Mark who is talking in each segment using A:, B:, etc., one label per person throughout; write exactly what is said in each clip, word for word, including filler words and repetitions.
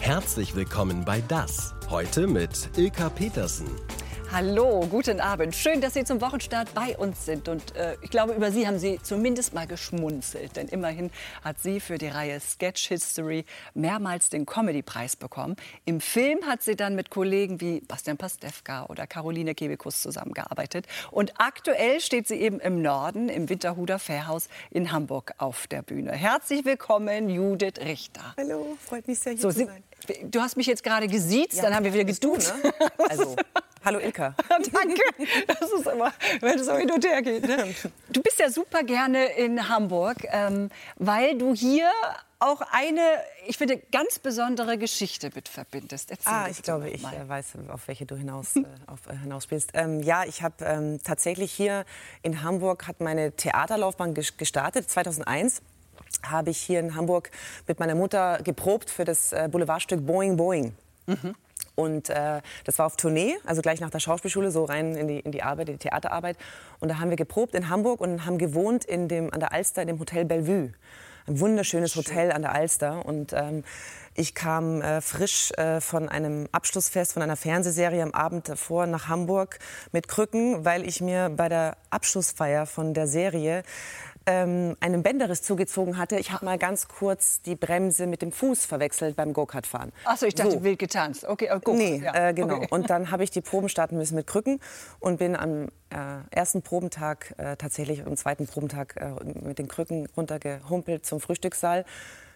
A: Herzlich willkommen bei Das. Heute mit Ilka Petersen.
B: Hallo, guten Abend. Schön, dass Sie zum Wochenstart bei uns sind. Und äh, ich glaube, über Sie haben Sie zumindest mal geschmunzelt. Denn immerhin hat sie für die Reihe Sketch History mehrmals den Comedy-Preis bekommen. Im Film hat sie dann mit Kollegen wie Bastian Pastewka oder Caroline Kebekus zusammengearbeitet. Und aktuell steht sie eben im Norden, im Winterhuder Fährhaus in Hamburg auf der Bühne. Herzlich willkommen, Judith Richter.
C: Hallo, freut mich sehr, hier
B: so,
C: zu
B: Sie,
C: sein.
B: Du hast mich jetzt gerade gesiezt, ja, dann haben wir wieder geduzt.
C: Ne? Also, hallo Ilka.
B: Danke. Das ist immer, wenn es so hin und her geht. Ne? Du bist ja super gerne in Hamburg, ähm, weil du hier auch eine, ich finde, ganz besondere Geschichte mit verbindest. Erzähl
C: ah, ich glaube, ich äh, weiß, auf welche du hinaus, äh, auf, äh, hinaus spielst. Ähm, ja, ich habe ähm, tatsächlich hier in Hamburg hat meine Theaterlaufbahn gestartet. zweitausendeins habe ich hier in Hamburg mit meiner Mutter geprobt für das äh, Boulevardstück Boing Boing. Mhm. Und äh, das war auf Tournee, also gleich nach der Schauspielschule, so rein in die, in die Arbeit, in die Theaterarbeit. Und da haben wir geprobt in Hamburg und haben gewohnt in dem, an der Alster in dem Hotel Bellevue. Ein wunderschönes Schön. Hotel an der Alster. Und ähm, ich kam äh, frisch äh, von einem Abschlussfest von einer Fernsehserie am Abend davor nach Hamburg mit Krücken, weil ich mir bei der Abschlussfeier von der Serie ähm, einen Bänderriss zugezogen hatte. Ich habe mal ganz kurz die Bremse mit dem Fuß verwechselt beim Go-Kart-Fahren.
B: Ach so, ich dachte,
C: so.
B: wild getanzt. Okay, oh, Go-Kart,
C: nee,
B: ja.
C: äh, genau.
B: Okay.
C: Und dann habe ich die Proben starten müssen mit Krücken und bin am äh, ersten Probentag, äh, tatsächlich am zweiten Probentag äh, mit den Krücken runtergehumpelt zum Frühstückssaal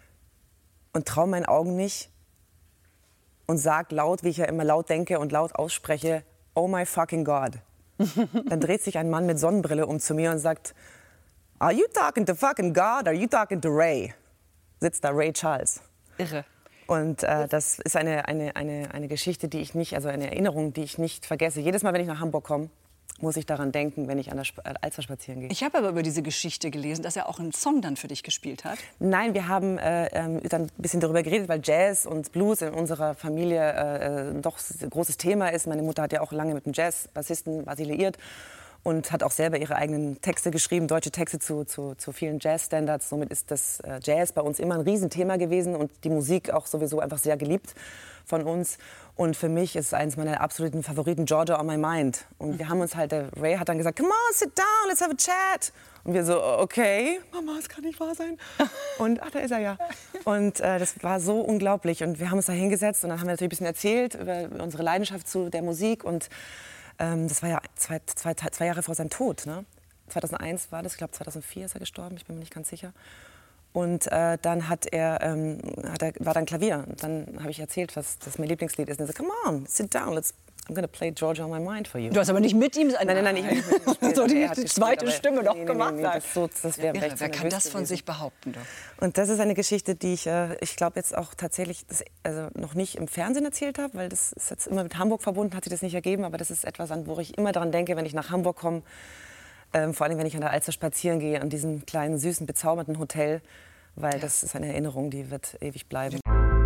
C: und traue meinen Augen nicht und sage laut, wie ich ja immer laut denke und laut ausspreche, oh my fucking God. Dann dreht sich ein Mann mit Sonnenbrille um zu mir und sagt, are you talking to fucking God or are you talking to Ray? Sitzt da Ray Charles.
B: Irre.
C: Und äh, das ist eine, eine, eine, eine Geschichte, die ich nicht, also eine Erinnerung, die ich nicht vergesse. Jedes Mal, wenn ich nach Hamburg komme, muss ich daran denken, wenn ich an der Sp- äh, Alster spazieren gehe.
B: Ich habe aber über diese Geschichte gelesen, dass er auch einen Song dann für dich gespielt hat.
C: Nein, wir haben äh, ähm, dann ein bisschen darüber geredet, weil Jazz und Blues in unserer Familie äh, doch ein großes Thema ist. Meine Mutter hat ja auch lange mit einem Jazz-Bassisten liiert und hat auch selber ihre eigenen Texte geschrieben, deutsche Texte zu, zu, zu vielen Jazz-Standards. Somit ist das äh, Jazz bei uns immer ein Riesenthema gewesen und die Musik auch sowieso einfach sehr geliebt von uns. Und für mich ist eines meiner absoluten Favoriten Georgia on My Mind. Und wir haben uns halt, der Ray hat dann gesagt, come on, sit down, let's have a chat. Und wir so, okay, Mama, es kann nicht wahr sein. Und ach, da ist er ja. Und äh, das war so unglaublich. Und wir haben uns da hingesetzt und dann haben wir natürlich ein bisschen erzählt über unsere Leidenschaft zu der Musik. Und ähm, das war ja zwei, zwei, zwei Jahre vor seinem Tod. Ne? zweitausendeins war das, ich glaube zweitausendvier ist er gestorben, ich bin mir nicht ganz sicher. Und äh, dann hat er, ähm, hat er, war dann Klavier. Und dann habe ich erzählt, was das mein Lieblingslied ist. Und er sagt, come on, sit down, let's, I'm gonna play Georgia on My Mind for you.
B: Du hast aber nicht mit ihm...
C: Nein, nein, nein, ich habe nicht mit ihm gespielt.
B: So die,
C: Er hat
B: die
C: gespielt,
B: zweite
C: aber-
B: Stimme noch
C: nee, nee,
B: gemacht.
C: nee, nee, das, so, das wäre
B: Irre,
C: recht
B: wer kann
C: nervös
B: das von
C: gewesen.
B: sich behaupten? Doch?
C: Und das ist eine Geschichte, die ich, äh, ich glaube, jetzt auch tatsächlich das, also noch nicht im Fernsehen erzählt habe, weil das ist jetzt immer mit Hamburg verbunden, hat sich das nicht ergeben. Aber das ist etwas, an wo ich immer daran denke, wenn ich nach Hamburg komme. Ähm, vor allem, wenn ich an der Alster spazieren gehe, an diesem kleinen, süßen, bezaubernden Hotel. Weil ja. das ist eine Erinnerung, die wird ewig bleiben.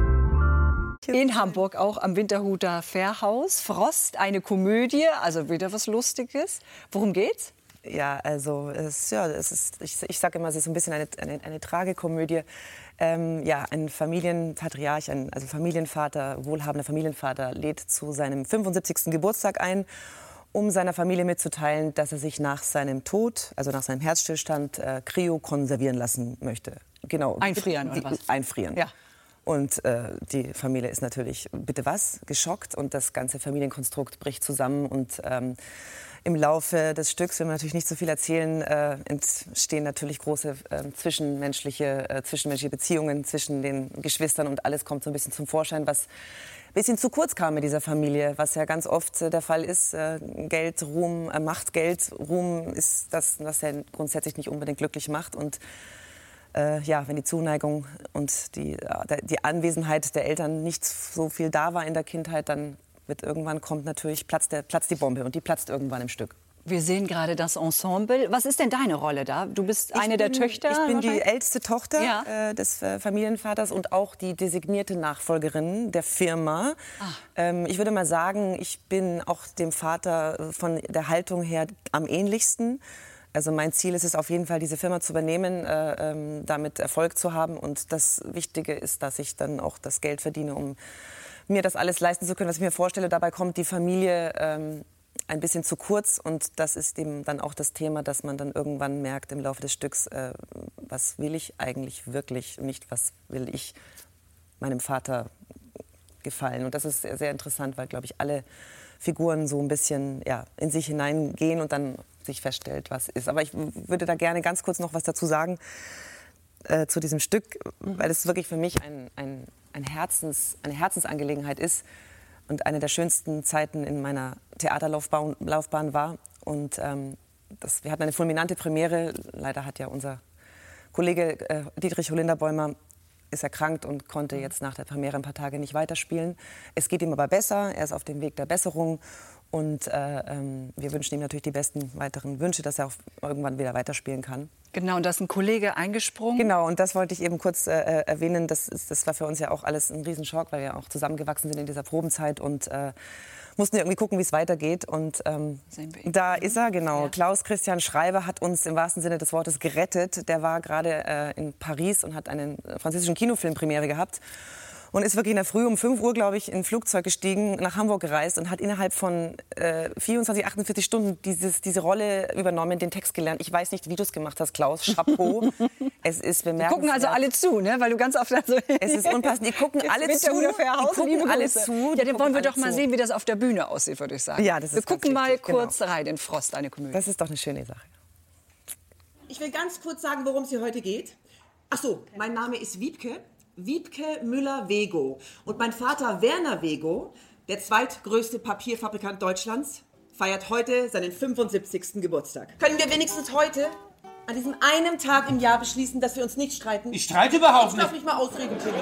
B: In Hamburg auch am Winterhuder Fährhaus. Frost, eine Komödie, also wieder was Lustiges. Worum geht's?
C: Ja, also es, ja, es ist, ich, ich sage immer, es ist ein bisschen eine, eine, eine Tragikomödie. Ähm, ja, ein Familienpatriarch, ein also Familienvater, wohlhabender Familienvater, lädt zu seinem fünfundsiebzigsten Geburtstag ein, um seiner Familie mitzuteilen, dass er sich nach seinem Tod, also nach seinem Herzstillstand, äh, kryokonservieren lassen möchte. Genau.
B: Einfrieren oder was?
C: Einfrieren.
B: Ja.
C: Und äh, die Familie ist natürlich, bitte was, geschockt und das ganze Familienkonstrukt bricht zusammen. Und ähm, im Laufe des Stücks, wenn wir natürlich nicht so viel erzählen, äh, entstehen natürlich große äh, zwischenmenschliche, äh, zwischenmenschliche Beziehungen zwischen den Geschwistern und alles kommt so ein bisschen zum Vorschein, was ein bisschen zu kurz kam mit dieser Familie, was ja ganz oft äh, der Fall ist. Äh, Geld, Ruhm, äh, Macht, Geld, Ruhm ist das, was ja grundsätzlich nicht unbedingt glücklich macht. Und Äh, ja, wenn die Zuneigung und die, äh, die Anwesenheit der Eltern nicht so viel da war in der Kindheit, dann wird irgendwann kommt natürlich platzt, der, platzt die Bombe und die platzt irgendwann im Stück.
B: Wir sehen gerade das Ensemble. Was ist denn deine Rolle da? Du bist eine
C: ich
B: der
C: bin,
B: Töchter?
C: Ich bin die älteste Tochter
B: Ja.
C: äh, des äh, Familienvaters und auch die designierte Nachfolgerin der Firma. Ähm, ich würde mal sagen, ich bin auch dem Vater von der Haltung her am ähnlichsten. Also mein Ziel ist es auf jeden Fall, diese Firma zu übernehmen, äh, ähm, damit Erfolg zu haben. Und das Wichtige ist, dass ich dann auch das Geld verdiene, um mir das alles leisten zu können, was ich mir vorstelle. Dabei kommt die Familie ähm, ein bisschen zu kurz. Und das ist eben dann auch das Thema, dass man dann irgendwann merkt im Laufe des Stücks, äh, was will ich eigentlich wirklich, nicht was will ich meinem Vater gefallen. Und das ist sehr, sehr interessant, weil, glaube ich, alle Figuren so ein bisschen ja, in sich hineingehen und dann sich feststellt, was ist. Aber ich würde da gerne ganz kurz noch was dazu sagen äh, zu diesem Stück, weil es wirklich für mich ein, ein, ein Herzens, eine Herzensangelegenheit ist und eine der schönsten Zeiten in meiner Theaterlaufbahn Laufbahn war. Und ähm, das, wir hatten eine fulminante Premiere. Leider hat ja unser Kollege äh, Dietrich Holunderbäumer ist erkrankt und konnte jetzt nach der Premiere ein paar Tage nicht weiterspielen. Es geht ihm aber besser, er ist auf dem Weg der Besserung. Und äh, ähm, wir wünschen ihm natürlich die besten weiteren Wünsche, dass er auch irgendwann wieder weiterspielen kann.
B: Genau, und da ist ein Kollege eingesprungen.
C: Genau, und das wollte ich eben kurz äh, erwähnen. Das, ist, das war für uns ja auch alles ein Riesenschock, weil wir auch zusammengewachsen sind in dieser Probenzeit und äh, mussten irgendwie gucken, wie es weitergeht. Und ähm, da ist er, genau. Ja. Klaus Christian Schreiber hat uns im wahrsten Sinne des Wortes gerettet. Der war gerade äh, in Paris und hat einen französischen Kinofilm Premiere gehabt. Und ist wirklich in der Früh um fünf Uhr, glaube ich, in ein Flugzeug gestiegen, nach Hamburg gereist und hat innerhalb von äh, vierundzwanzig, achtundvierzig Stunden dieses, diese Rolle übernommen, den Text gelernt. Ich weiß nicht, wie du es gemacht hast, Klaus. Chapeau. Es ist bemerkenswert.
B: Die gucken also alle zu, ne? Weil du ganz oft so
C: es ist unpassend. Die gucken alle zu. Die gucken alle zu.
B: Ja, dann wollen wir doch mal sehen, wie das auf der Bühne aussieht, würde ich sagen.
C: Ja, das ist
B: wir gucken mal
C: richtig,
B: kurz
C: genau.
B: rein in Frost, eine Komödie.
C: Das ist doch eine schöne Sache.
D: Ich will ganz kurz sagen, worum es hier heute geht. Ach so, mein Name ist Wiebke. Wiebke Müller-Wego. Und mein Vater Werner Wego, der zweitgrößte Papierfabrikant Deutschlands, feiert heute seinen fünfundsiebzigsten Geburtstag. Können wir wenigstens heute, an diesem einen Tag im Jahr, beschließen, dass wir uns nicht streiten?
E: Ich streite überhaupt
D: nicht.
E: nicht.
D: Ich darf mich mal ausreden, Timmy.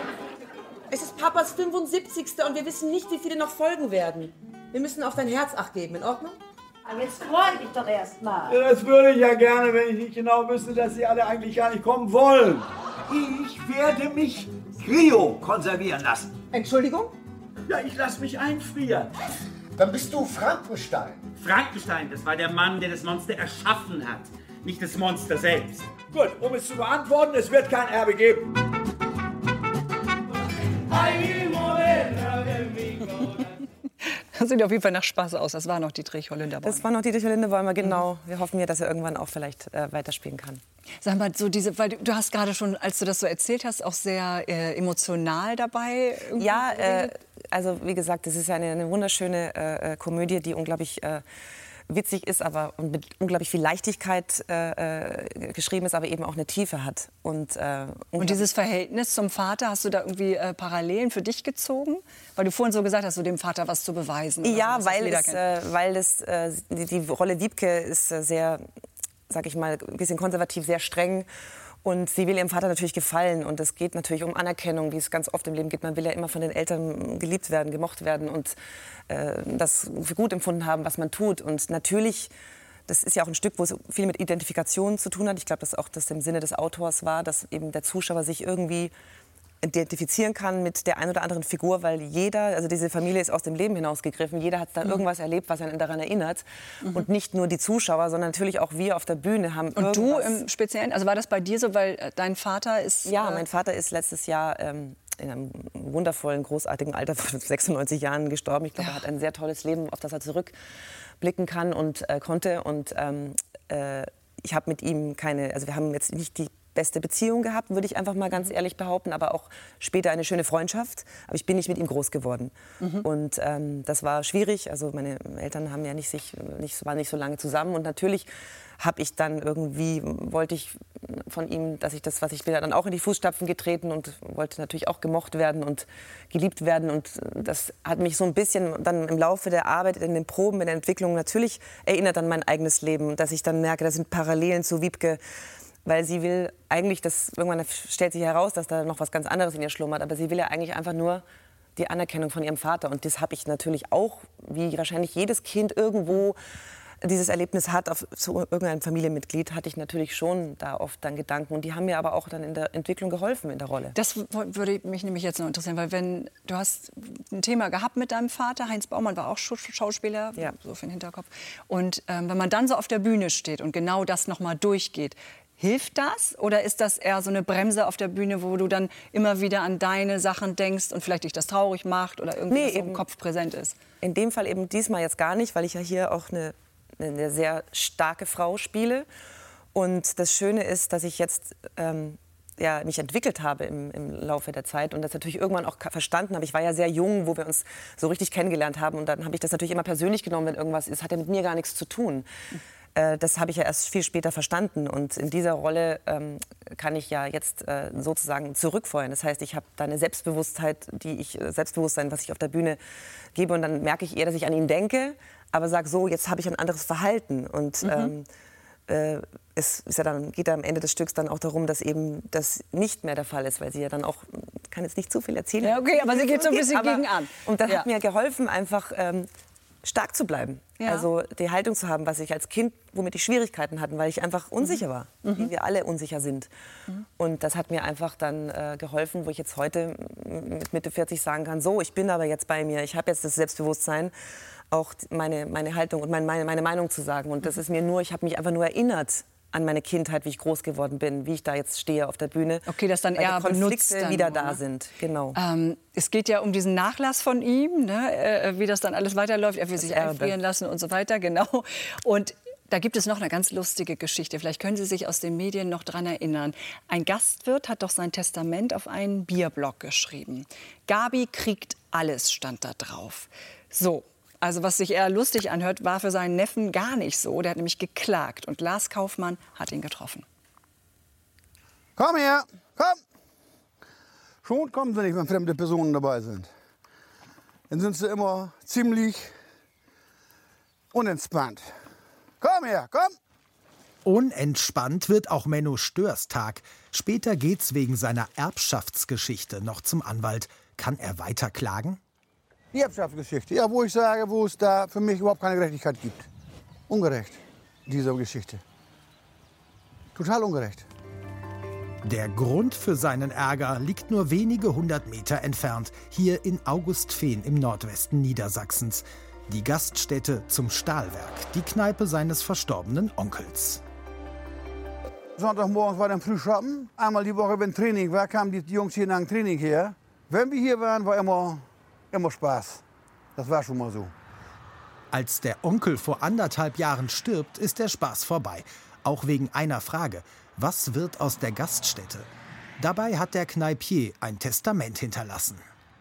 D: Es ist Papas fünfundsiebzigster und wir wissen nicht, wie viele noch folgen werden. Wir müssen auf dein Herz Acht geben, in Ordnung?
F: Jetzt freu dich doch erst mal.
G: Ja, das würde ich ja gerne, wenn ich nicht genau wüsste, dass Sie alle eigentlich gar nicht kommen wollen. Ich werde mich kryokonservieren lassen.
D: Entschuldigung?
G: Ja, ich lasse mich einfrieren.
H: Dann bist du Frankenstein.
E: Frankenstein, das war der Mann, der das Monster erschaffen hat, nicht das Monster selbst.
G: Gut, um es zu beantworten, es wird kein Erbe geben.
B: Das sieht auf jeden Fall nach Spaß aus. Das war noch Dietrich Holunderbäumer.
C: Das war noch Dietrich Holunderbäumer, genau. Wir hoffen ja, dass er irgendwann auch vielleicht äh, weiterspielen kann.
B: Sag mal, so diese, weil du, du hast gerade schon, als du das so erzählt hast, auch sehr äh, emotional dabei.
C: Ja, äh, also wie gesagt, das ist eine, eine wunderschöne äh, Komödie, die unglaublich äh, witzig ist, aber und mit unglaublich viel Leichtigkeit äh, geschrieben ist, aber eben auch eine Tiefe hat. Und, äh,
B: und dieses Verhältnis zum Vater, hast du da irgendwie äh, Parallelen für dich gezogen? Weil du vorhin so gesagt hast, so dem Vater was zu beweisen.
C: Ja,
B: so,
C: weil, es, äh, weil das, äh, die, die Rolle Wiebke ist äh, sehr, sag ich mal, ein bisschen konservativ, sehr streng. Und sie will ihrem Vater natürlich gefallen. Und es geht natürlich um Anerkennung, wie es ganz oft im Leben geht. Man will ja immer von den Eltern geliebt werden, gemocht werden und äh, das für gut empfunden haben, was man tut. Und natürlich, das ist ja auch ein Stück, wo es viel mit Identifikation zu tun hat. Ich glaube, dass auch das im Sinne des Autors war, dass eben der Zuschauer sich irgendwie identifizieren kann mit der einen oder anderen Figur, weil jeder, also diese Familie ist aus dem Leben hinausgegriffen, jeder hat da mhm. irgendwas erlebt, was einen daran erinnert. Mhm. Und nicht nur die Zuschauer, sondern natürlich auch wir auf der Bühne haben
B: Und du im Speziellen, also war das bei dir so, weil dein Vater ist...
C: Ja, mein Vater ist letztes Jahr ähm, in einem wundervollen, großartigen Alter von sechsundneunzig Jahren gestorben. Ich glaube, ja. er hat ein sehr tolles Leben, auf das er zurückblicken kann und äh, konnte. Und ähm, äh, ich habe mit ihm keine, also wir haben jetzt nicht die beste Beziehung gehabt, würde ich einfach mal ganz ehrlich behaupten, aber auch später eine schöne Freundschaft. Aber ich bin nicht mit ihm groß geworden. Mhm. Und ähm, das war schwierig. Also meine Eltern haben ja nicht sich, nicht, waren nicht so lange zusammen. Und natürlich habe ich dann irgendwie, wollte ich von ihm, dass ich das, was ich bin, dann auch in die Fußstapfen getreten und wollte natürlich auch gemocht werden und geliebt werden. Und das hat mich so ein bisschen dann im Laufe der Arbeit, in den Proben, in der Entwicklung natürlich erinnert an mein eigenes Leben. Dass ich dann merke, da sind Parallelen zu Wiebke. Weil sie will eigentlich, das, irgendwann stellt sich heraus, dass da noch was ganz anderes in ihr schlummert, aber sie will ja eigentlich einfach nur die Anerkennung von ihrem Vater. Und das habe ich natürlich auch, wie wahrscheinlich jedes Kind irgendwo dieses Erlebnis hat auf zu irgendeinem Familienmitglied, hatte ich natürlich schon da oft dann Gedanken. Und die haben mir aber auch dann in der Entwicklung geholfen in der Rolle.
B: Das würde mich nämlich jetzt noch interessieren, weil wenn du hast ein Thema gehabt mit deinem Vater, Heinz Baumann war auch Schauspieler,
C: ja.
B: so für den Hinterkopf. Und ähm, wenn man dann so auf der Bühne steht und genau das noch mal durchgeht, hilft das oder ist das eher so eine Bremse auf der Bühne, wo du dann immer wieder an deine Sachen denkst und vielleicht dich das traurig macht oder irgendwie
C: nee,
B: so im Kopf präsent ist?
C: In dem Fall eben diesmal jetzt gar nicht, weil ich ja hier auch eine, eine sehr starke Frau spiele. Und das Schöne ist, dass ich jetzt ähm, ja, mich entwickelt habe im, im Laufe der Zeit und das natürlich irgendwann auch verstanden habe. Ich war ja sehr jung, wo wir uns so richtig kennengelernt haben und dann habe ich das natürlich immer persönlich genommen, wenn irgendwas ist. Hat ja mit mir gar nichts zu tun. Äh, das habe ich ja erst viel später verstanden und in dieser Rolle ähm, kann ich ja jetzt äh, sozusagen zurückfeuern. Das heißt, ich habe da eine Selbstbewusstheit, die ich Selbstbewusstsein, was ich auf der Bühne gebe und dann merke ich eher, dass ich an ihn denke, aber sage so, jetzt habe ich ein anderes Verhalten und mhm. ähm, äh, es ist ja dann, geht ja am Ende des Stücks dann auch darum, dass eben das nicht mehr der Fall ist, weil sie ja dann auch, ich kann jetzt nicht zu viel erzählen.
B: Ja, okay, aber sie geht so ein bisschen
C: aber,
B: gegen an.
C: Und das
B: ja.
C: hat mir geholfen, einfach ähm, stark zu bleiben. Ja. Also die Haltung zu haben, was ich als Kind, womit ich Schwierigkeiten hatte, weil ich einfach unsicher war, mhm. wie wir alle unsicher sind. Mhm. Und das hat mir einfach dann äh, geholfen, wo ich jetzt heute mit Mitte vierzig sagen kann, so, ich bin aber jetzt bei mir, ich habe jetzt das Selbstbewusstsein, auch meine, meine Haltung und meine, meine Meinung zu sagen. Und das ist mir nur, ich habe mich einfach nur erinnert an meine Kindheit, wie ich groß geworden bin, wie ich da jetzt stehe auf der Bühne.
B: Okay, dass dann eher
C: Konflikte
B: dann
C: wieder
B: nur,
C: da
B: ne?
C: sind. Genau.
B: Ähm, es geht ja um diesen Nachlass von ihm, ne? äh, wie das dann alles weiterläuft. Er will
C: Das
B: sich
C: Erbe.
B: einfrieren lassen und so weiter, genau. Und da gibt es noch eine ganz lustige Geschichte. Vielleicht können Sie sich aus den Medien noch daran erinnern. Ein Gastwirt hat doch sein Testament auf einen Bierblock geschrieben. Gabi kriegt alles, stand da drauf. So. Also was sich eher lustig anhört, war für seinen Neffen gar nicht so. Der hat nämlich geklagt und Lars Kaufmann hat ihn getroffen.
I: Komm her, komm! Schon kommen sie nicht, wenn fremde Personen dabei sind. Dann sind sie immer ziemlich unentspannt. Komm her, komm!
J: Unentspannt wird auch Menno Störs Tag. Später geht's wegen seiner Erbschaftsgeschichte noch zum Anwalt. Kann er weiter klagen?
I: Die Erbschaftsgeschichte, ja, wo ich sage, wo es da für mich überhaupt keine Gerechtigkeit gibt. Ungerecht, diese Geschichte. Total ungerecht.
J: Der Grund für seinen Ärger liegt nur wenige hundert Meter entfernt, hier in Augustfehn im Nordwesten Niedersachsens. Die Gaststätte zum Stahlwerk, die Kneipe seines verstorbenen Onkels.
I: Sonntagmorgens war dann Frühschoppen. Einmal die Woche, wenn Training war, kamen die Jungs hier nach dem Training her. Wenn wir hier waren, war immer... Immer Spaß. Das war schon mal so.
J: Als der Onkel vor anderthalb Jahren stirbt, ist der Spaß vorbei. Auch wegen einer Frage. Was wird aus der Gaststätte? Dabei hat der Kneipier ein Testament hinterlassen.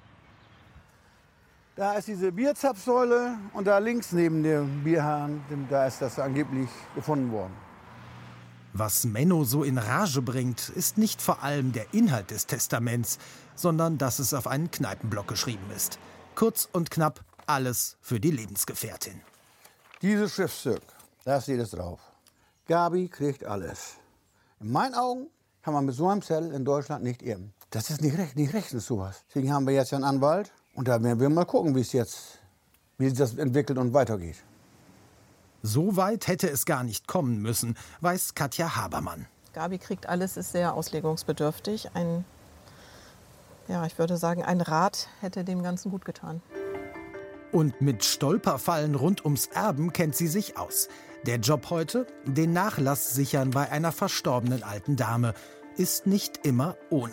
I: Da ist diese Bierzapfsäule und da links neben dem Bierhahn, da ist das angeblich gefunden worden.
J: Was Menno so in Rage bringt, ist nicht vor allem der Inhalt des Testaments, sondern dass es auf einen Kneipenblock geschrieben ist. Kurz und knapp, alles für die Lebensgefährtin.
I: Dieses Schriftstück, da steht es drauf. Gabi kriegt alles. In meinen Augen kann man mit so einem Zettel in Deutschland nicht irren. Das ist nicht recht, nicht rechtens sowas. Deswegen haben wir jetzt ja einen Anwalt und da werden wir mal gucken, wie es jetzt, wie sich das entwickelt und weitergeht.
J: So weit hätte es gar nicht kommen müssen, weiß Katja Habermann.
K: Gabi kriegt alles, ist sehr auslegungsbedürftig. Ein, ja, ich würde sagen, ein Rat hätte dem Ganzen gut getan.
J: Und mit Stolperfallen rund ums Erben kennt sie sich aus. Der Job heute? Den Nachlass sichern bei einer verstorbenen alten Dame. Ist nicht immer ohne.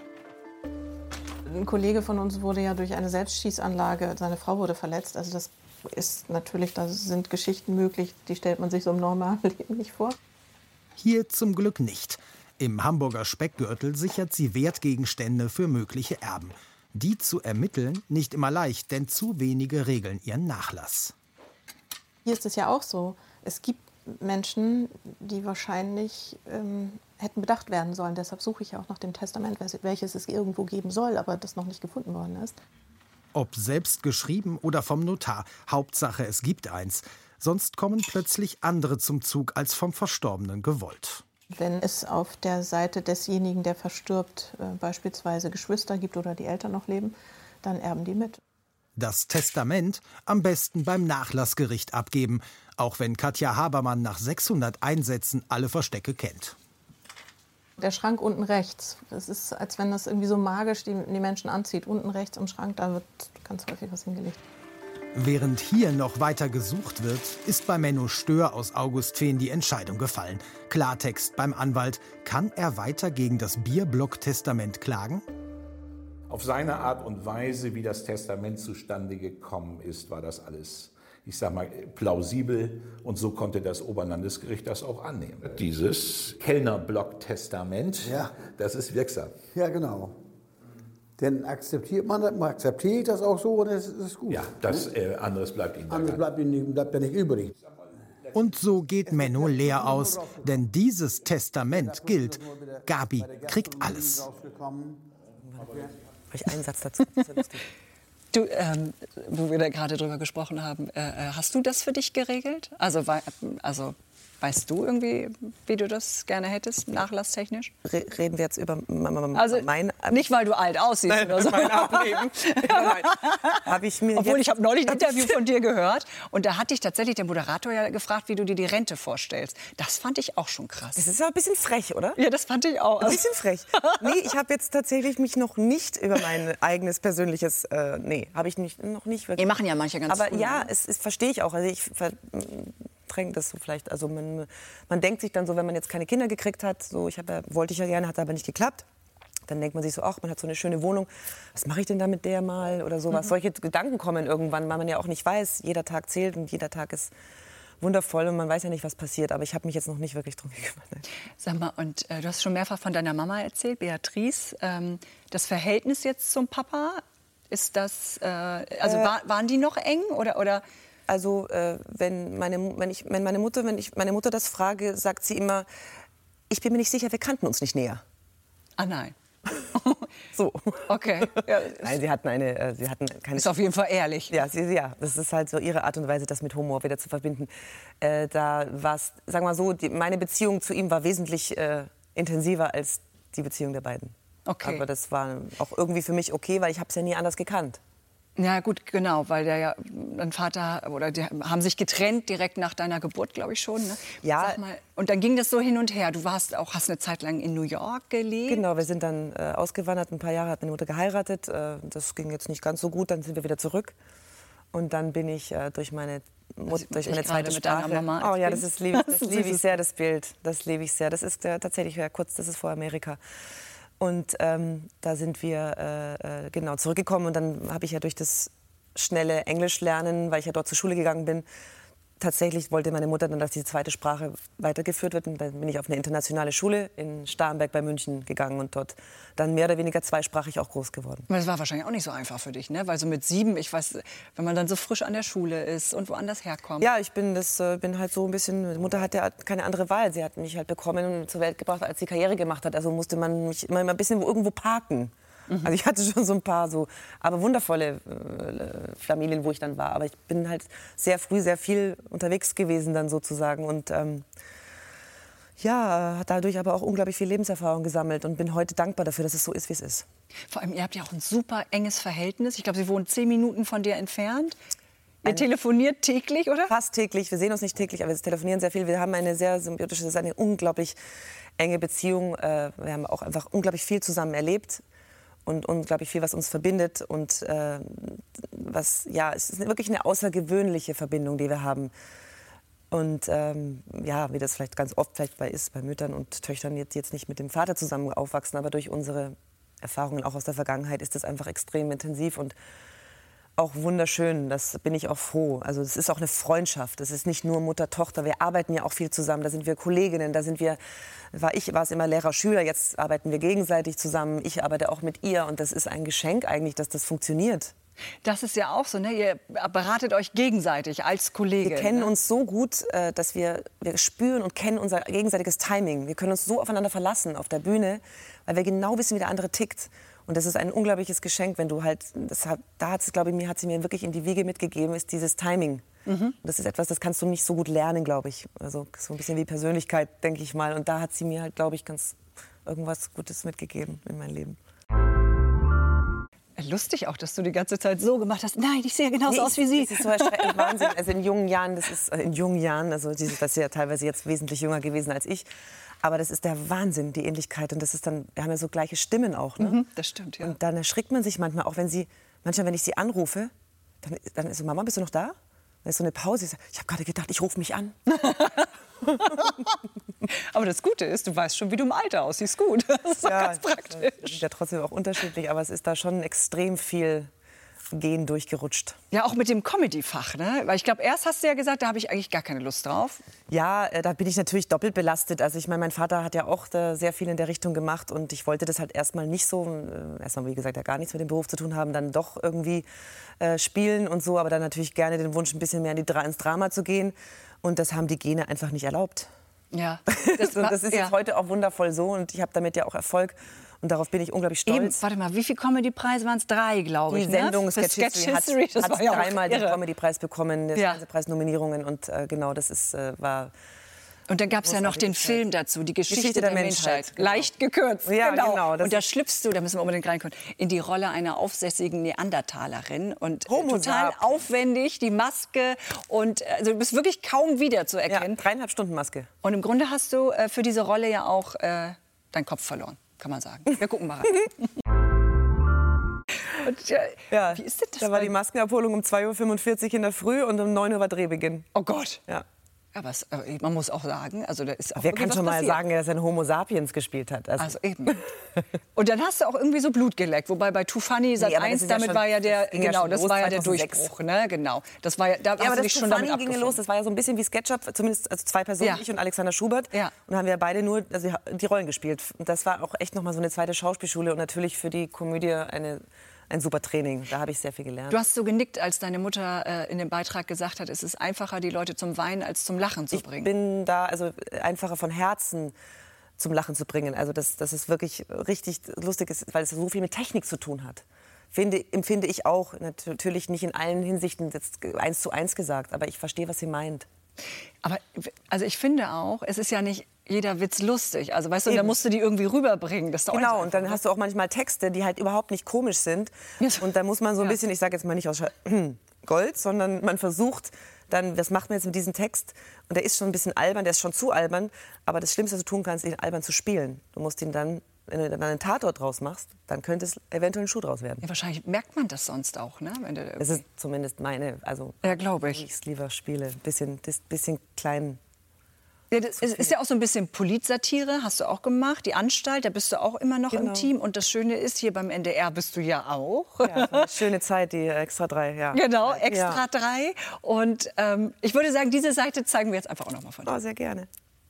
K: Ein Kollege von uns wurde ja durch eine Selbstschießanlage, seine Frau wurde verletzt. Also das ist natürlich, da sind Geschichten möglich, die stellt man sich so im normalen Leben nicht vor.
J: Hier zum Glück nicht. Im Hamburger Speckgürtel sichert sie Wertgegenstände für mögliche Erben. Die zu ermitteln, nicht immer leicht, denn zu wenige regeln ihren Nachlass.
K: Hier ist es ja auch so. Es gibt Menschen, die wahrscheinlich ähm, hätten bedacht werden sollen. Deshalb suche ich ja auch nach dem Testament, welches es irgendwo geben soll, aber das noch nicht gefunden worden ist.
J: Ob selbst geschrieben oder vom Notar, Hauptsache es gibt eins. Sonst kommen plötzlich andere zum Zug als vom Verstorbenen gewollt.
K: Wenn es auf der Seite desjenigen, der verstirbt, äh, beispielsweise Geschwister gibt oder die Eltern noch leben, dann erben die mit.
J: Das Testament am besten beim Nachlassgericht abgeben. auch wenn Katja Habermann nach sechshundert Einsätzen alle Verstecke kennt.
K: Der Schrank unten rechts. Es ist, als wenn das irgendwie so magisch die, die Menschen anzieht. Unten rechts im Schrank, da wird ganz häufig was hingelegt.
J: Während hier noch weiter gesucht wird, ist bei Menno Stör aus Augustfehn die Entscheidung gefallen. Klartext beim Anwalt. Kann er weiter gegen das Bierblock-Testament klagen?
L: Auf seine Art und Weise, wie das Testament zustande gekommen ist, war das alles, ich sag mal, plausibel. Und so konnte das Oberlandesgericht das auch annehmen. Dieses Kellnerblock-Testament,
I: Ja.
L: das ist wirksam.
I: Ja, genau. Dann akzeptiert man das, man akzeptiert das auch so und es ist gut.
L: Ja, das äh, anderes bleibt Ihnen
I: Anderes bleibt ihm nicht, bleibt ja nicht übrig.
J: Und so geht Menno leer aus, denn dieses Testament gilt. Gabi kriegt alles.
C: Ich einen Satz dazu. Das ist ja lustig.
B: Du, ähm, wo wir da gerade drüber gesprochen haben, äh, hast du das für dich geregelt? Also, wei also weißt du irgendwie, wie du das gerne hättest, nachlasstechnisch?
C: Re reden wir jetzt über
B: Also
C: mein
B: nicht, weil du alt aussiehst
C: Nein,
B: oder so.
C: mein Ableben. Hab ich mir
B: Obwohl,
C: jetzt-
B: ich habe neulich ein Interview von dir gehört und da hat dich tatsächlich der Moderator ja gefragt, wie du dir die Rente vorstellst. Das fand ich auch schon krass.
C: Das ist aber ein bisschen frech, oder?
B: Ja, das fand ich auch.
C: Ein bisschen frech. Nee, ich habe jetzt tatsächlich mich noch nicht über mein eigenes persönliches, äh, nee, habe ich nicht, noch nicht wirklich.
B: Die machen ja manche ganz
C: Aber
B: früh,
C: ja,
B: ne?
C: es, es verstehe ich auch. Also ich verdränge das so vielleicht. Also man, man denkt sich dann so, wenn man jetzt keine Kinder gekriegt hat, so ich hab, ja- wollte ich ja gerne, hat aber nicht geklappt. Dann denkt man sich so, ach, man hat so eine schöne Wohnung. Was mache ich denn da mit der mal oder sowas?
B: Mhm.
C: Solche Gedanken kommen irgendwann, weil man ja auch nicht weiß, jeder Tag zählt und jeder Tag ist wundervoll und man weiß ja nicht, was passiert. Aber ich habe mich jetzt noch nicht wirklich drum gekümmert. Ne?
B: Sag mal, und äh, du hast schon mehrfach von deiner Mama erzählt, Beatrice. Ähm, das Verhältnis jetzt zum Papa, ist das, äh, also
C: Äh,
B: war, waren die noch eng oder, oder?
C: Also äh, wenn, meine, wenn, ich, wenn meine Mutter, wenn ich meine Mutter das frage, sagt sie immer, ich bin mir nicht sicher, wir kannten uns nicht näher.
B: Ah nein.
C: So.
B: Okay. Ja,
C: Nein, sie hatten eine, äh, sie hatten keine.
B: ist auf jeden Fall ehrlich.
C: Ja, sie, ja, das ist halt so ihre Art und Weise, das mit Humor wieder zu verbinden. Äh, da war es, sagen wir mal so, die, meine Beziehung zu ihm war wesentlich äh, intensiver als die Beziehung der beiden.
B: Okay.
C: Aber das war auch irgendwie für mich okay, weil ich habe es ja nie anders gekannt.
B: Ja gut, genau, weil der ja, dein Vater, oder die haben sich getrennt direkt nach deiner Geburt, glaube ich schon. Ne?
C: Ja.
B: Sag mal, und dann ging das so hin und her. Du warst auch, hast eine Zeit lang in New York gelebt.
C: Genau, wir sind dann äh, ausgewandert, ein paar Jahre hat meine Mutter geheiratet. Äh, das ging jetzt nicht ganz so gut, dann sind wir wieder zurück. Und dann bin ich äh, durch meine, Mut,
B: sieht man
C: durch
B: dich
C: meine
B: gerade
C: zweite
B: mit deiner
C: Sprache.
B: Mama als
C: Oh ja,
B: Kind.
C: das ist lieb, das
B: Das ist
C: liebe ich
B: süß.
C: sehr, das Bild. Das liebe ich sehr. Das ist äh, tatsächlich ja, kurz, das ist vor Amerika. Und ähm, da sind wir äh, äh, genau zurückgekommen und dann habe ich ja durch das schnelle Englisch lernen, weil ich ja dort zur Schule gegangen bin. Tatsächlich wollte meine Mutter dann, dass die zweite Sprache weitergeführt wird. Und dann bin ich auf eine internationale Schule in Starnberg bei München gegangen und dort dann mehr oder weniger zweisprachig auch groß geworden.
B: Aber das war wahrscheinlich auch nicht so einfach für dich, ne? Weil so mit sieben, ich weiß, wenn man dann so frisch an der Schule ist und woanders herkommt.
C: Ja, ich bin, das, äh, bin halt so ein bisschen, meine Mutter hatte ja keine andere Wahl. Sie hat mich halt bekommen und zur Welt gebracht, als sie Karriere gemacht hat. Also musste man mich immer ein bisschen irgendwo parken. Also ich hatte schon so ein paar so, aber wundervolle äh, Familien, wo ich dann war. Aber ich bin halt sehr früh sehr viel unterwegs gewesen dann sozusagen und ähm, ja, hat dadurch aber auch unglaublich viel Lebenserfahrung gesammelt und bin heute dankbar dafür, dass es so ist, wie es ist.
B: Vor allem, ihr habt ja auch ein super enges Verhältnis. Ich glaube, sie wohnt zehn Minuten von dir entfernt. Ihr
C: Ein-
B: telefoniert täglich, oder?
C: Fast täglich. Wir sehen uns nicht täglich, aber wir telefonieren sehr viel. Wir haben eine sehr symbiotische, das ist eine unglaublich enge Beziehung. Äh, Wir haben auch einfach unglaublich viel zusammen erlebt. Und unglaublich viel, was uns verbindet und äh, was, ja, es ist wirklich eine außergewöhnliche Verbindung, die wir haben. Und ähm, ja, wie das vielleicht ganz oft vielleicht bei ist, bei Müttern und Töchtern, die jetzt nicht mit dem Vater zusammen aufwachsen, aber durch unsere Erfahrungen auch aus der Vergangenheit ist das einfach extrem intensiv und auch wunderschön. Das bin ich auch froh. Also es ist auch eine Freundschaft. Es ist nicht nur Mutter-Tochter. Wir arbeiten ja auch viel zusammen. Da sind wir Kolleginnen. Da sind wir, war ich, war es immer Lehrer-Schüler. Jetzt arbeiten wir gegenseitig zusammen. Ich arbeite auch mit ihr. Und das ist ein Geschenk eigentlich, dass das funktioniert.
B: Das ist ja auch so, ne? Ihr beratet euch gegenseitig als Kollege.
C: Wir kennen
B: ne?
C: uns so gut, äh, dass wir, wir spüren und kennen unser gegenseitiges Timing. Wir können uns so aufeinander verlassen auf der Bühne, weil wir genau wissen, wie der andere tickt. Und das ist ein unglaubliches Geschenk, wenn du halt, das hat, da hat es, glaube ich, mir hat sie mir wirklich in die Wiege mitgegeben, ist dieses Timing. Mhm. Das ist etwas, das kannst du nicht so gut lernen, glaube ich. Also so ein bisschen wie Persönlichkeit, denke ich mal. Und da hat sie mir halt, glaube ich, ganz irgendwas Gutes mitgegeben in mein Leben.
B: Lustig auch, dass du die ganze Zeit so gemacht hast. Nein, ich sehe genauso
C: Nee,
B: aus wie Sie.
C: Das ist so erschreckend Wahnsinn. Also in jungen Jahren, das ist in jungen Jahren, also das ist ja teilweise jetzt wesentlich jünger gewesen als ich. Aber das ist der Wahnsinn, die Ähnlichkeit. Und das ist dann, wir haben ja so gleiche Stimmen auch. Ne?
B: Mhm, das stimmt, ja.
C: Und dann erschrickt man sich manchmal, auch wenn sie, manchmal, wenn ich sie anrufe, dann, dann ist so, Mama, bist du noch da? Dann ist so eine Pause. Ich, sag, ich habe gerade gedacht, ich rufe mich an.
B: Aber das Gute ist, du weißt schon, wie du im Alter aussiehst. Gut, das ist
C: ja,
B: ganz praktisch.
C: Das ist ja trotzdem auch unterschiedlich, aber es ist da schon extrem viel Gen durchgerutscht.
B: Ja, auch mit dem Comedy-Fach, ne? Weil ich glaube, erst hast du ja gesagt, da habe ich eigentlich gar keine Lust drauf.
C: Ja, äh, da bin ich natürlich doppelt belastet. Also ich meine, mein Vater hat ja auch da sehr viel in der Richtung gemacht und ich wollte das halt erstmal nicht so, äh, erstmal wie gesagt, ja gar nichts mit dem Beruf zu tun haben, dann doch irgendwie äh, spielen und so, aber dann natürlich gerne den Wunsch, ein bisschen mehr in die, ins Drama zu gehen. Und das haben die Gene einfach nicht erlaubt.
B: Ja.
C: Das, das ist jetzt ja. heute auch wundervoll so und ich habe damit ja auch Erfolg. Und darauf bin ich unglaublich stolz.
B: Eben, warte mal, wie viele Comedy-Preise waren es? Drei, glaube ich.
C: Die Sendung
B: ne?
C: Sketch, Sketch History hat,
B: das
C: hat
B: war ja
C: dreimal den
B: irre.
C: Comedy-Preis bekommen,
B: ja.
C: Fernsehpreis-Nominierungen. Und äh, genau, das ist, äh, war...
B: Und dann gab es ja noch den Film dazu, die Geschichte, Geschichte der, der Menschheit. Menschheit. Genau. Leicht gekürzt.
C: Ja,
B: genau.
C: genau
B: und da schlüpfst du, da müssen wir unbedingt reinkommen, in die Rolle einer aufsässigen Neandertalerin. Und
C: Homo
B: total
C: sapiens.
B: Aufwendig, die Maske. Und also, du bist wirklich kaum wiederzuerkennen.
C: Ja, dreieinhalb Stunden Maske.
B: Und im Grunde hast du äh, für diese Rolle ja auch äh, deinen Kopf verloren, kann man sagen. Wir gucken mal rein. Und, ja,
C: ja,
B: wie ist das?
C: Da war die Maskenabholung um zwei Uhr fünfundvierzig in der Früh und um neun Uhr war Drehbeginn.
B: Oh Gott.
C: Ja.
B: Aber es, man muss auch sagen, also da ist auch
C: wer kann schon mal
B: passiert.
C: sagen, dass er einen Homo sapiens gespielt hat?
B: Also, also eben. Und dann hast du auch irgendwie so Blut geleckt, wobei bei Too Funny Sat
C: nee,
B: eins,
C: ja
B: damit
C: schon,
B: war ja der,
C: das
B: genau,
C: ja
B: das war ja der Durchbruch, ne, genau. Das war ja, da
C: ja,
B: hast
C: aber
B: du
C: das
B: dich
C: Too
B: schon
C: Funny
B: damit
C: ging
B: abgefunden.
C: los. Das war ja so ein bisschen wie SketchUp, zumindest also zwei Personen,
B: ja.
C: ich und Alexander Schubert.
B: Ja.
C: Und haben wir beide nur also die Rollen gespielt. Und das war auch echt noch mal so eine zweite Schauspielschule und natürlich für die Komödie eine ein super Training. Da habe ich sehr viel gelernt.
B: Du hast so genickt, als deine Mutter äh, in dem Beitrag gesagt hat, es ist einfacher, die Leute zum Weinen als zum Lachen zu bringen.
C: Ich bin da also einfacher von Herzen zum Lachen zu bringen. Also das, das ist wirklich richtig lustig, ist, weil es so viel mit Technik zu tun hat. Finde, empfinde ich auch. Natürlich nicht in allen Hinsichten jetzt eins zu eins gesagt, aber ich verstehe, was sie meint.
B: Aber also ich finde auch, es ist ja nicht jeder Witz lustig. Also weißt du, da musst du die irgendwie rüberbringen. Das
C: genau, und dann hast du auch manchmal Texte, die halt überhaupt nicht komisch sind. Und da muss man so ein bisschen, ich sage jetzt mal nicht aus Gold, sondern man versucht dann, was macht man jetzt mit diesem Text? Und der ist schon ein bisschen albern, der ist schon zu albern. Aber das Schlimmste, was du tun kannst, ist, ihn albern zu spielen. Du musst ihn dann, wenn du dann einen Tatort draus machst, dann könnte es eventuell ein Schuh draus werden.
B: Ja, wahrscheinlich merkt man das sonst auch, ne? Wenn du
C: das ist zumindest meine, also
B: ja, glaube ich.
C: Ich lieber spiele, bisschen, bisschen klein.
B: Ja, das ist, ist ja auch so ein bisschen Politsatire, hast du auch gemacht. Die Anstalt, da bist du auch immer noch
C: genau.
B: im Team. Und das Schöne ist, hier beim N D R bist du ja auch.
C: Ja, eine schöne Zeit, die Extra drei, ja.
B: Genau, Extra
C: ja.
B: drei. Und ähm, ich würde sagen, diese Seite zeigen wir jetzt einfach auch noch mal von dir.
C: Oh, sehr gerne.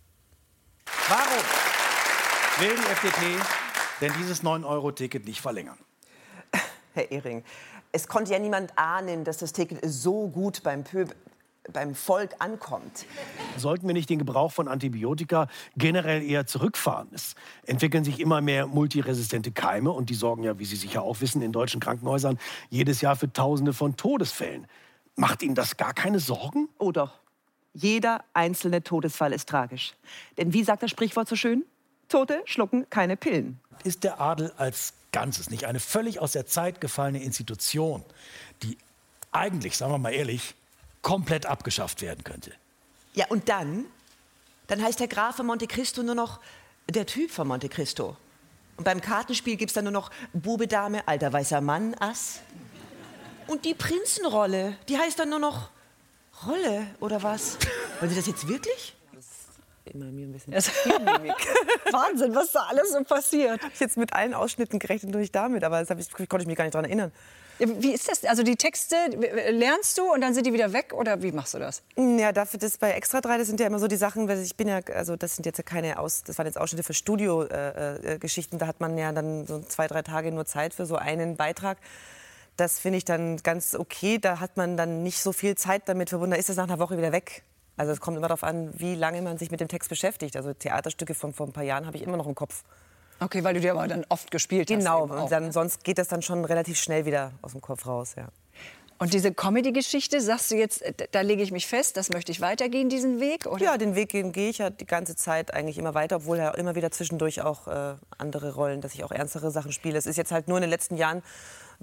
M: Warum will die F D P denn dieses neun Euro Ticket nicht verlängern?
C: Herr Ehring, es konnte ja niemand ahnen, dass das Ticket so gut beim Pöbel beim Volk ankommt.
N: Sollten wir nicht den Gebrauch von Antibiotika generell eher zurückfahren? Es entwickeln sich immer mehr multiresistente Keime und die sorgen ja, wie Sie sicher auch wissen, in deutschen Krankenhäusern jedes Jahr für Tausende von Todesfällen. Macht Ihnen das gar keine Sorgen?
O: Oh doch. Jeder einzelne Todesfall ist tragisch. Denn wie sagt das Sprichwort so schön? Tote schlucken keine Pillen.
M: Ist der Adel als Ganzes nicht eine völlig aus der Zeit gefallene Institution, die eigentlich, sagen wir mal ehrlich, komplett abgeschafft werden könnte?
O: Ja, und dann? Dann heißt der Graf von Monte Cristo nur noch der Typ von Monte Cristo. Und beim Kartenspiel gibt's dann nur noch Bube, Dame, alter weißer Mann, Ass. Und die Prinzenrolle, die heißt dann nur noch Rolle, oder was? Wollen Sie das jetzt wirklich?
C: Immer mir ein bisschen
B: Wahnsinn, was da alles so passiert.
C: Ich jetzt mit allen Ausschnitten gerechnet, nur nicht damit, aber das hab ich, konnte ich mich gar nicht daran erinnern.
B: Wie ist das? Also die Texte lernst du und dann sind die wieder weg oder wie machst du das?
C: Ja, dafür das bei Extra drei, das sind ja immer so die Sachen, weil ich bin ja, also das sind jetzt keine Aus, das waren jetzt Ausschnitte für Studio-Geschichten, äh, da hat man ja dann so zwei, drei Tage nur Zeit für so einen Beitrag. Das finde ich dann ganz okay, da hat man dann nicht so viel Zeit damit verbunden, da ist es nach einer Woche wieder weg. Also es kommt immer darauf an, wie lange man sich mit dem Text beschäftigt. Also Theaterstücke von vor ein paar Jahren habe ich immer noch im Kopf.
B: Okay, weil du dir aber dann oft gespielt hast.
C: Genau, und dann, sonst geht das dann schon relativ schnell wieder aus dem Kopf raus, ja.
B: Und diese Comedy-Geschichte, sagst du jetzt, da lege ich mich fest, das möchte ich weitergehen, diesen Weg? Oder?
C: Ja, den Weg gehe ich ja die ganze Zeit eigentlich immer weiter, obwohl ja immer wieder zwischendurch auch äh, andere Rollen, dass ich auch ernstere Sachen spiele. Es ist jetzt halt nur in den letzten Jahren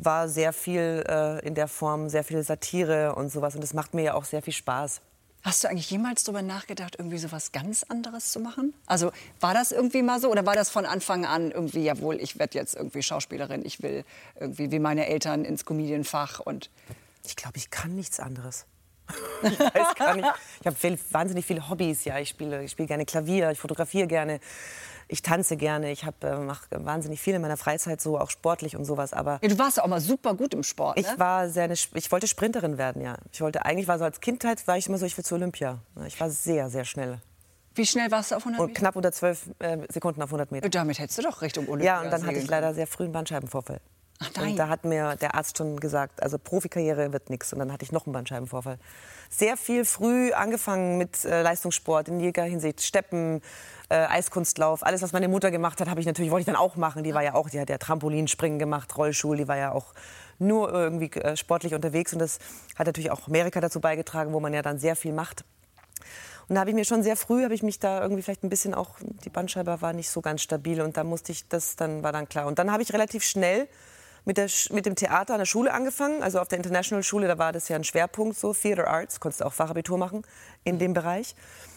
C: war sehr viel äh, in der Form, sehr viel Satire und sowas. Und das macht mir ja auch sehr viel Spaß.
B: Hast du eigentlich jemals darüber nachgedacht, irgendwie so was ganz anderes zu machen? Also war das irgendwie mal so oder war das von Anfang an irgendwie, jawohl, ich werde jetzt irgendwie Schauspielerin, ich will irgendwie wie meine Eltern ins Comedianfach und...
C: Ich glaube, ich kann nichts anderes. Ich weiß gar nicht. Ich habe viel, wahnsinnig viele Hobbys. Ja, ich spiele, ich spiele gerne Klavier, ich fotografiere gerne, ich tanze gerne. Ich äh, mache wahnsinnig viel in meiner Freizeit, so auch sportlich und sowas. Aber
B: ja, du warst ja auch mal super gut im Sport, ne?
C: Ich war sehr eine, ich wollte Sprinterin werden, ja. Ich wollte eigentlich war so als Kindheit war ich immer so, ich will zu Olympia. Ich war sehr, sehr schnell.
B: Wie schnell warst du auf hundert Meter?
C: Und knapp unter zwölf äh, Sekunden auf hundert Meter.
B: Damit hättest du doch Richtung Olympia.
C: Ja, und dann hatte ich leider sehr früh einen Bandscheibenvorfall.
B: Ach, nein.
C: Und da hat mir der Arzt schon gesagt, also Profikarriere wird nichts. Und dann hatte ich noch einen Bandscheibenvorfall. Sehr viel früh angefangen mit äh, Leistungssport in jeglicher Hinsicht. Steppen, äh, Eiskunstlauf, alles, was meine Mutter gemacht hat, habe ich natürlich, wollte ich dann auch machen. Die war ja auch, die hat ja Trampolinspringen gemacht, Rollschuh, die war ja auch nur irgendwie äh, sportlich unterwegs. Und das hat natürlich auch Amerika dazu beigetragen, wo man ja dann sehr viel macht. Und da habe ich mir schon sehr früh, habe ich mich da irgendwie vielleicht ein bisschen auch, die Bandscheibe war nicht so ganz stabil. Und da musste ich, das dann war dann klar. Und dann habe ich relativ schnell mit, der, mit dem Theater an der Schule angefangen, also auf der International Schule, da war das ja ein Schwerpunkt, so Theater Arts, konntest du auch Fachabitur machen in dem Bereich.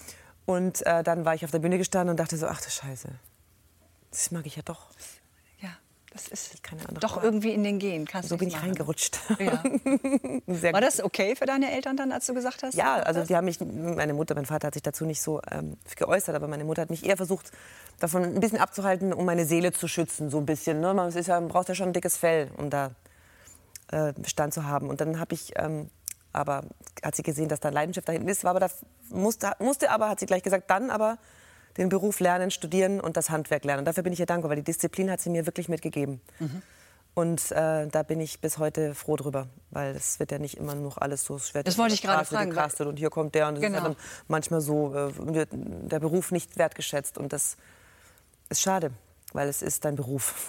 C: Und äh, dann war ich auf der Bühne gestanden und dachte so, ach du Scheiße, das mag ich ja doch.
B: Ja, das ist
C: keine andere
B: doch
C: Frage.
B: irgendwie in den Genen. Kannst
C: So bin ich
B: machen.
C: reingerutscht.
B: Ja. War das okay für deine Eltern dann, als du gesagt hast?
C: Ja, also die haben mich, meine Mutter, mein Vater hat sich dazu nicht so ähm, geäußert, aber meine Mutter hat mich eher versucht, davon ein bisschen abzuhalten, um meine Seele zu schützen, so ein bisschen. Ne? Man, ist ja, man braucht ja schon ein dickes Fell, um da äh, Bestand zu haben. Und dann habe ich, ähm, aber hat sie gesehen, dass da Leidenschaft da hinten ist, war aber da musste, musste aber, hat sie gleich gesagt, dann aber den Beruf lernen, studieren und das Handwerk lernen. Und dafür bin ich ihr dankbar, weil die Disziplin hat sie mir wirklich mitgegeben. Mhm. Und äh, da bin ich bis heute froh drüber, weil es wird ja nicht immer noch alles so schwer.
B: Das wollte ich gerade fragen.
C: Gecastet und hier kommt der und das
B: genau.
C: ist ja dann manchmal so, äh, wird der Beruf nicht wertgeschätzt und das ist schade, weil es ist dein Beruf.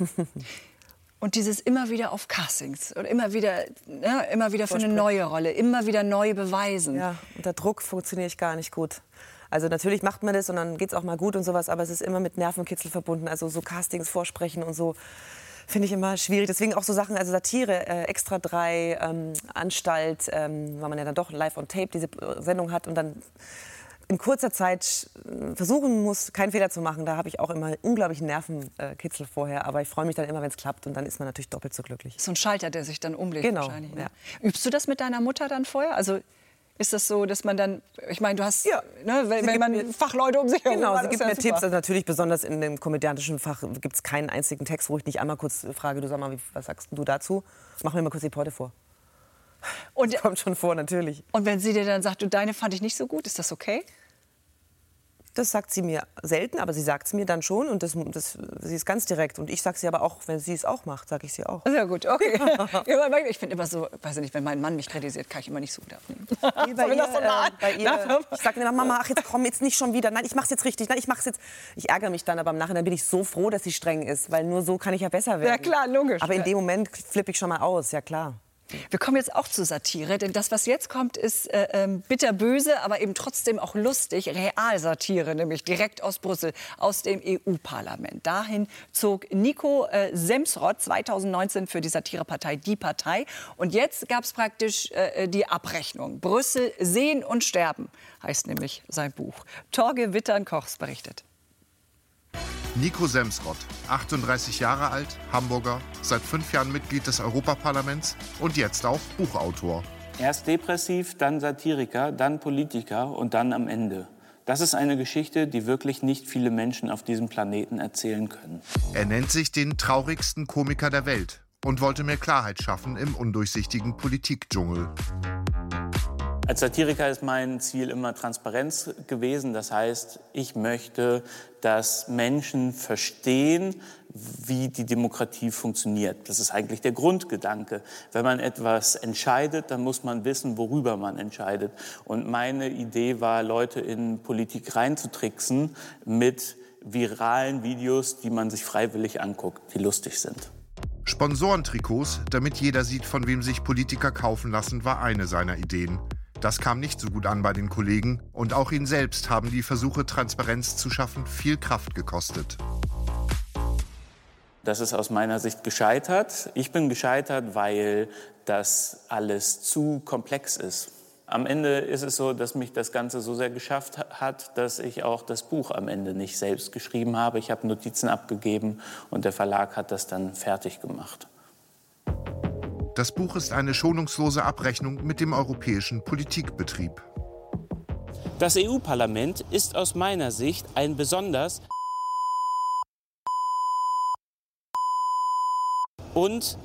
B: Und dieses immer wieder auf Castings und immer wieder, ja, immer wieder für eine neue Rolle, immer wieder neu beweisen.
C: Ja, unter Druck funktioniere ich gar nicht gut. Also natürlich macht man das und dann geht's auch mal gut und sowas, aber es ist immer mit Nervenkitzel verbunden. Also so Castings vorsprechen und so finde ich immer schwierig. Deswegen auch so Sachen, also Satire, äh, Extra drei, ähm, Anstalt, ähm, weil man ja dann doch live on tape diese Sendung hat und dann in kurzer Zeit versuchen muss, keinen Fehler zu machen. Da habe ich auch immer unglaublichen Nervenkitzel vorher. Aber ich freue mich dann immer, wenn es klappt. Und dann ist man natürlich doppelt so glücklich.
B: So ein Schalter, der sich dann umlegt
C: genau,
B: wahrscheinlich. Ne?
C: Ja.
B: Übst du das mit deiner Mutter dann vorher? Also ist das so, dass man dann, ich meine, du hast, ja. ne, wenn, wenn man mir, Fachleute um sich herum
C: Genau,
B: hat,
C: sie gibt
B: ja
C: mir
B: super.
C: Tipps. Also natürlich besonders in dem komödiantischen Fach gibt es keinen einzigen Text, wo ich nicht einmal kurz frage, du sag mal, wie, was sagst du dazu? Mach mir mal kurz die Pointe vor.
B: Und,
C: das kommt schon vor, natürlich.
B: Und wenn sie dir dann sagt, du, deine fand ich nicht so gut, ist das okay?
C: Das sagt sie mir selten, aber sie sagt es mir dann schon und das, das, sie ist ganz direkt. Und ich sage sie aber auch, wenn sie es auch macht, sage ich sie auch.
B: Sehr gut, okay. Ich finde immer so, weiß ich nicht, wenn mein Mann mich kritisiert, kann ich immer nicht so gut aufnehmen.
C: Bei ihr, äh, bei ihr, ich sage immer, Mama, ach, jetzt komm jetzt nicht schon wieder. Nein, ich mach's jetzt richtig. Nein, ich mach's jetzt. Ich ärgere mich dann, aber im Nachhinein bin ich so froh, dass sie streng ist, weil nur so kann ich ja besser werden.
B: Ja klar, logisch.
C: Aber in dem Moment flippe ich schon mal aus, ja klar.
B: Wir kommen jetzt auch zur Satire, denn das, was jetzt kommt, ist äh, ähm, bitterböse, aber eben trotzdem auch lustig. Realsatire, nämlich direkt aus Brüssel, aus dem E U-Parlament. Dahin zog Nico äh, Semsrott zweitausendneunzehn für die Satirepartei Die Partei. Und jetzt gab es praktisch äh, die Abrechnung. Brüssel sehen und sterben, heißt nämlich sein Buch. Torge Wittern-Kochs berichtet.
P: Nico Semsrott, achtunddreißig Jahre alt, Hamburger, seit fünf Jahren Mitglied des Europaparlaments und jetzt auch Buchautor.
Q: Erst depressiv, dann Satiriker, dann Politiker und dann am Ende. Das ist eine Geschichte, die wirklich nicht viele Menschen auf diesem Planeten erzählen können.
P: Er nennt sich den traurigsten Komiker der Welt und wollte mehr Klarheit schaffen im undurchsichtigen Politikdschungel.
Q: Als Satiriker ist mein Ziel immer Transparenz gewesen. Das heißt, ich möchte, dass Menschen verstehen, wie die Demokratie funktioniert. Das ist eigentlich der Grundgedanke. Wenn man etwas entscheidet, dann muss man wissen, worüber man entscheidet. Und meine Idee war, Leute in Politik reinzutricksen mit viralen Videos, die man sich freiwillig anguckt, die lustig sind.
P: Sponsorentrikots, damit jeder sieht, von wem sich Politiker kaufen lassen, war eine seiner Ideen. Das kam nicht so gut an bei den Kollegen und auch ihn selbst haben die Versuche, Transparenz zu schaffen, viel Kraft gekostet.
Q: Das ist aus meiner Sicht gescheitert. Ich bin gescheitert, weil das alles zu komplex ist. Am Ende ist es so, dass mich das Ganze so sehr geschafft hat, dass ich auch das Buch am Ende nicht selbst geschrieben habe. Ich habe Notizen abgegeben und der Verlag hat das dann fertig gemacht.
P: Das Buch ist eine schonungslose Abrechnung mit dem europäischen Politikbetrieb.
Q: Das E U-Parlament ist aus meiner Sicht ein besonders und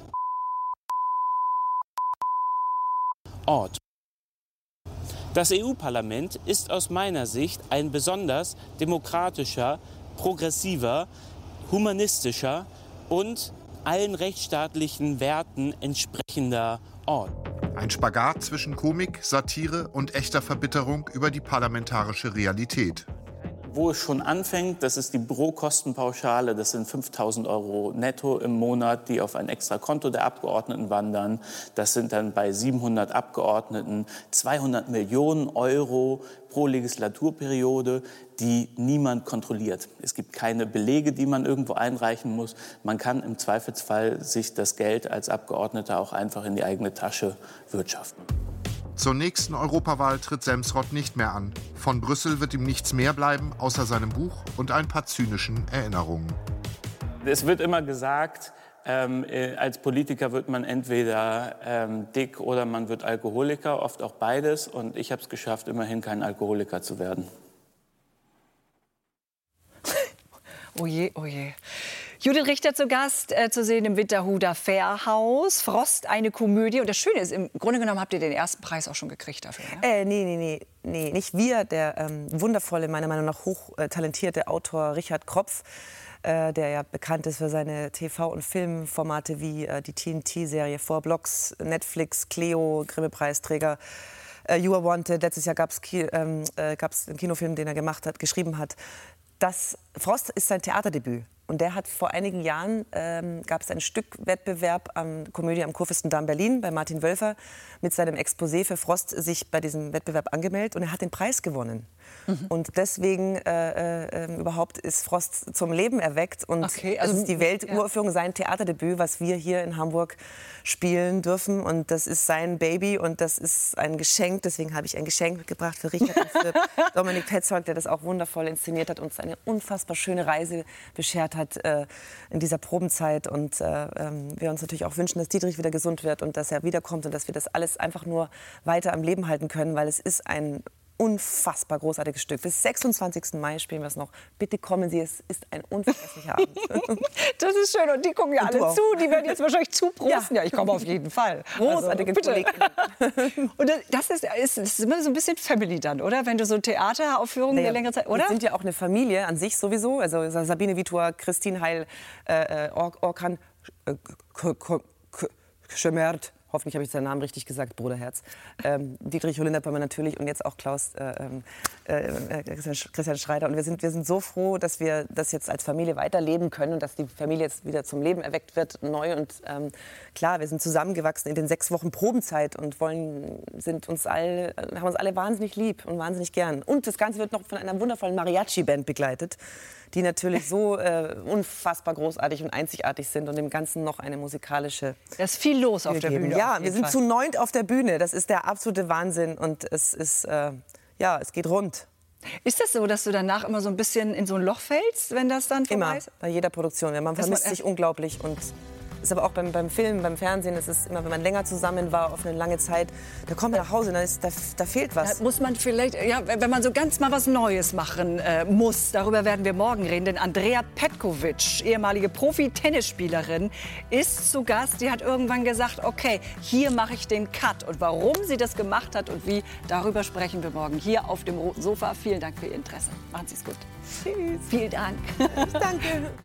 Q: Ort. Das E U-Parlament ist aus meiner Sicht ein besonders demokratischer, progressiver, humanistischer und allen rechtsstaatlichen Werten entsprechender Ort.
P: Ein Spagat zwischen Komik, Satire und echter Verbitterung über die parlamentarische Realität.
Q: Wo es schon anfängt, das ist die Bürokostenpauschale, das sind fünftausend Euro netto im Monat, die auf ein extra Konto der Abgeordneten wandern. Das sind dann bei siebenhundert Abgeordneten zweihundert Millionen Euro pro Legislaturperiode, die niemand kontrolliert. Es gibt keine Belege, die man irgendwo einreichen muss. Man kann im Zweifelsfall sich das Geld als Abgeordneter auch einfach in die eigene Tasche wirtschaften.
P: Zur nächsten Europawahl tritt Semsrott nicht mehr an. Von Brüssel wird ihm nichts mehr bleiben, außer seinem Buch und ein paar zynischen Erinnerungen.
Q: Es wird immer gesagt, ähm, äh, als Politiker wird man entweder ähm, dick oder man wird Alkoholiker, oft auch beides. Und ich habe es geschafft, immerhin kein Alkoholiker zu werden.
B: Oh je, oh je. Judith Richter zu Gast, äh, zu sehen im Winterhuder Fährhaus. Frost, eine Komödie. Und das Schöne ist, im Grunde genommen habt ihr den ersten Preis auch schon gekriegt dafür. Ja?
C: Äh, nee, nee, nee, nee, nicht wir. Der ähm, wundervolle, meiner Meinung nach hochtalentierte Autor Richard Kropf, äh, der ja bekannt ist für seine T V- und Filmformate wie äh, die T N T-Serie Four Blocks, Netflix, Cleo, Grimme-Preisträger. Äh, You Are Wanted, letztes Jahr gab es ähm, äh, einen Kinofilm, den er gemacht hat, geschrieben hat. Das Frost ist sein Theaterdebüt. Und der hat vor einigen Jahren, ähm, gab es einen Stückwettbewerb am Komödie am Kurfürstendamm Berlin bei Martin Wölfer mit seinem Exposé für Frost sich bei diesem Wettbewerb angemeldet und er hat den Preis gewonnen. Mhm. Und deswegen äh, äh, überhaupt ist Frost zum Leben erweckt und okay, also, das ist die Welturaufführung, ja. Sein Theaterdebüt, was wir hier in Hamburg spielen dürfen und das ist sein Baby und das ist ein Geschenk, deswegen habe ich ein Geschenk mitgebracht für Richard und für Dominik Petzold, der das auch wundervoll inszeniert hat und uns eine unfassbar schöne Reise beschert hat äh, in dieser Probenzeit und äh, äh, wir uns natürlich auch wünschen, dass Dietrich wieder gesund wird und dass er wiederkommt und dass wir das alles einfach nur weiter am Leben halten können, weil es ist ein unfassbar großartiges Stück. Bis sechsundzwanzigsten Mai spielen wir es noch. Bitte kommen Sie, es ist ein unvergesslicher Abend.
B: Das ist schön und die gucken ja alle zu. Die werden jetzt wahrscheinlich zuprosten. Ja, ja ich komme auf jeden Fall.
C: Großartige also, Kolleginnen.
B: Und das ist, ist, das ist immer so ein bisschen Family dann, oder? Wenn du so Theateraufführungen naja, eine längere Zeit, oder?
C: Wir sind ja auch eine Familie an sich sowieso. Also Sabine Vitor, Christine Heil, äh, Orkan äh, Schemert. Hoffentlich habe ich seinen Namen richtig gesagt, Bruderherz. Ähm, Dietrich Holinderpammer natürlich und jetzt auch Klaus äh, äh, Christian Schreider. Und wir sind, wir sind so froh, dass wir das jetzt als Familie weiterleben können und dass die Familie jetzt wieder zum Leben erweckt wird, neu. Und ähm, klar, wir sind zusammengewachsen in den sechs Wochen Probenzeit und wollen, sind uns all, haben uns alle wahnsinnig lieb und wahnsinnig gern. Und das Ganze wird noch von einer wundervollen Mariachi-Band begleitet, die natürlich so äh, unfassbar großartig und einzigartig sind und dem Ganzen noch eine musikalische...
B: Da ist viel los auf der Bühne.
C: Ja, wir sind Fall. zu neunt auf der Bühne. Das ist der absolute Wahnsinn und es ist, äh, ja, es geht rund.
B: Ist das so, dass du danach immer so ein bisschen in so ein Loch fällst, wenn das dann vorbei ist?
C: Immer, bei jeder Produktion. Man vermisst sich unglaublich und ist aber auch beim, beim Film, beim Fernsehen, es ist immer, wenn man länger zusammen war, auf eine lange Zeit, da kommt man nach Hause, dann ist, da, da fehlt was.
B: Da muss man vielleicht, ja, wenn man so ganz mal was Neues machen äh, muss, darüber werden wir morgen reden, denn Andrea Petkovic, ehemalige Profi-Tennisspielerin, ist zu Gast. Die hat irgendwann gesagt, okay, hier mache ich den Cut. Und warum sie das gemacht hat und wie, darüber sprechen wir morgen hier auf dem roten Sofa. Vielen Dank für Ihr Interesse. Machen Sie es gut.
C: Tschüss.
B: Vielen Dank.
C: Danke.